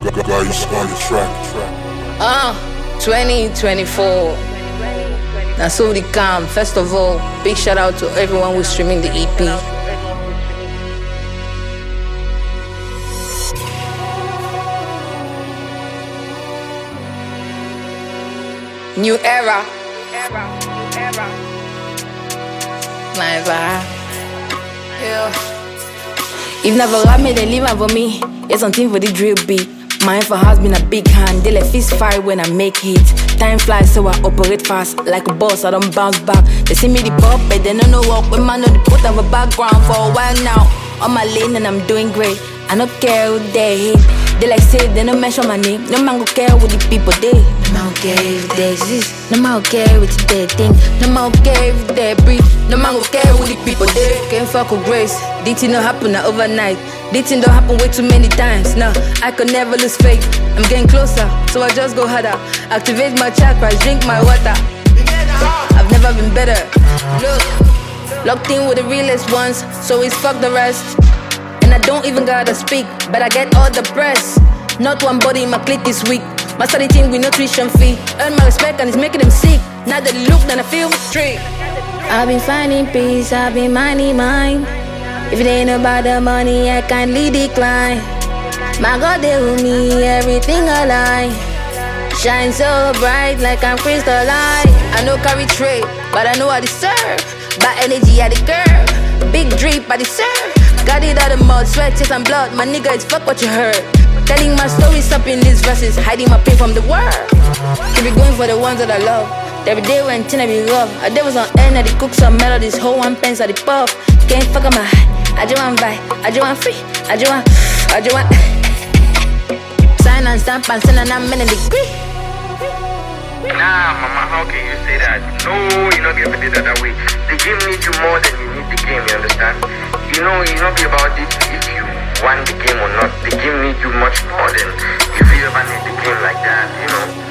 Guys on the track. 2024. Now so the calm. First of all, big shout out to everyone who's streaming the EP. New era. My vibe. Yeah. If never love me, then leave her for me. It's something for the drill beat. Mine for has been a big hand. They let fist fire when I make hits. Time flies, so I operate fast. Like a boss, I don't bounce back. They see me the pop, but they don't know what. When man on the put of a background for a while now. On my lane and I'm doing great. I don't care who they hate. They like say they don't mention my name. No man go care what the people they. No man go care if they exist. No man go care what they think. No man go care if they breathe. No man go care what the people they. Can't fuck with grace. This thing don't happen overnight. This thing don't happen way too many times. No, I could never lose faith. I'm getting closer, so I just go harder. Activate my chakras, drink my water. I've never been better. Look, locked in with the realest ones, so it's fuck the rest. And I don't even gotta speak, but I get all the press. Not one body in my clique is weak. My study team with no tuition fee. Earn my respect and it's making them sick. Now that they look, then I feel straight. I've been finding peace, I've been minding mine. If it ain't about the money, I kindly decline. My God, they with me, everything align. Shine so bright like I'm crystalline. I know carry trade, but I know I deserve. By energy I the curve. Big drip I deserve. Got it out of mud, sweat, tears and blood. My nigga, it's fuck what you heard. Telling my stories up in these verses, hiding my pain from the world. Keep it going for the ones that I love. Every day when tin I be rough. I did was on end, I did cook some melodies. Whole one pens at the puff. Can't fuck on my I just want buy, I just want free, I just want sign and stamp and send and I'm in a degree. Nah, mama, how can you say that? No, you're not gonna do that that way. The game needs you more than you need the game, you understand? You know be about it if you want the game or not. The game needs you much more than if you ever need the game like that, you know.